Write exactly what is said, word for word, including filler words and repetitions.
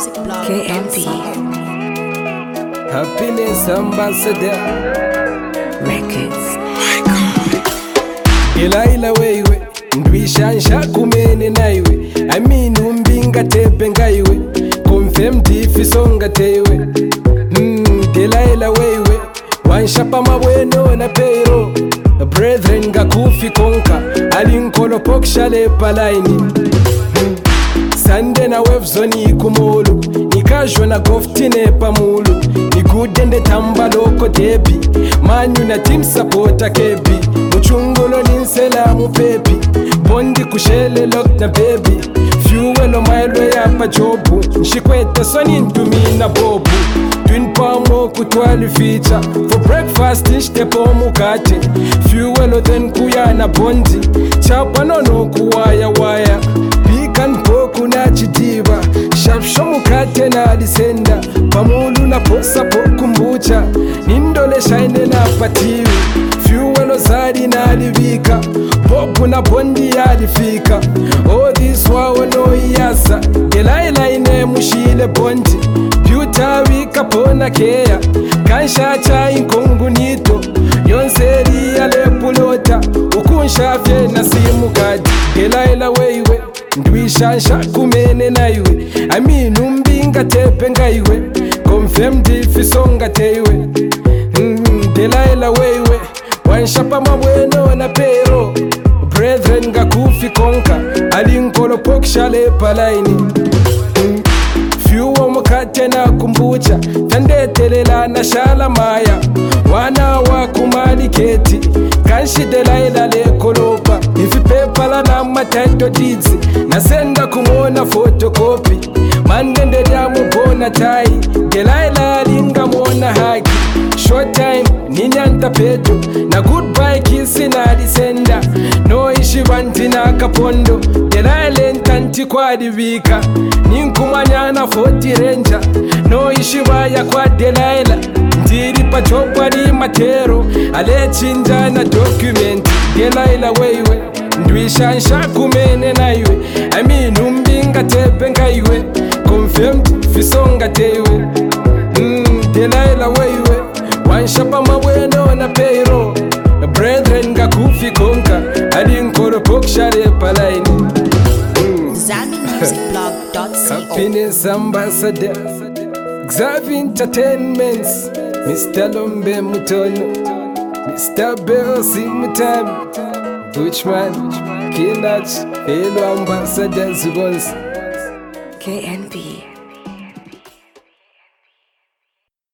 music blog. K M P Happiness Ambassador Records. Ila ila wewe ndwishansha kumene naiwe amini umbinga tepe ngaiwe confirm difisonga tewe mm, ila ila wewe wanshapa mabweno na peiro brethren ngakufi konka alinkolo pokshale palaini mm. Sande na wevzoni ikumulu nikajwa na goftine pamulu nikudende tamba loko debi manyu na team supporta kebi muchungulo ninselamu pepi bondi kushele lock na baby fuelo mailo ya pajobu nshikwete soni ntumina bobu twin pamo kutwali feature for breakfast nshitepo mukate fuelo then kuyana bondi chapa nono kuwaya waya pikan poku na chidiva shapsho mukate na alisenda pamulu na posa poku mbucha nindole shaine na patiwi fuelo zari na alivika popu na bondi alifika all this wawo no iyasa gelaila ine mushile bondi byuta wikapona keya kanshacha inkongu nito yonseri alepulota ukunshafye na simu kadi gelaila weiwe ndwishansha kumene naiwe aminu mbinga tepe ngaiwe confirm difisonga teiwe mm, gelaila weiwe wanshapa mabweno na pero brethren ngakufi konka alinkolo pokshale palaini mm. Fyuwa mukate na kumbucha tandetelela na shala maya wana wa kumaliketi kanshidela ila le kolopa ifi pepala na mataito dizi nasenda kumona fotokopi mandende ya mubona tai gelaila linga mona haki short time ninyanta pedo na goodbye kisi na disenda no ishi banti na kapondo gelaile ntanti kwa divika ninkumanyana forty ranger no ishi baya kwa delaila ndiri pachopwa di matero ale chinja na document gelaila weiwe ndwishansha kumene naiwe aminu mbinga tepe ngaiwe confirmed fisonga teiwe mm, gelaila weiwe wanshapa mabweno na peiro brethren ngakufi konka alinkolo pokshale palaini mm. Zami music blog dot co. Happiness Ambassador Xavi Entertainments Mister Lombe Mutono Mister Belsi Mutam Buchman Kinach Hello Ambassadors once K M P